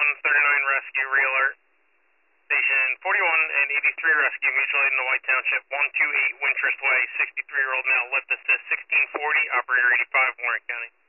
39 Rescue, re-alert. Station 41 and 83 Rescue, mutual aid in the White Township, 128 Wintrust Way, 63-year-old male, lift assist 1640, operator 85, Warren County.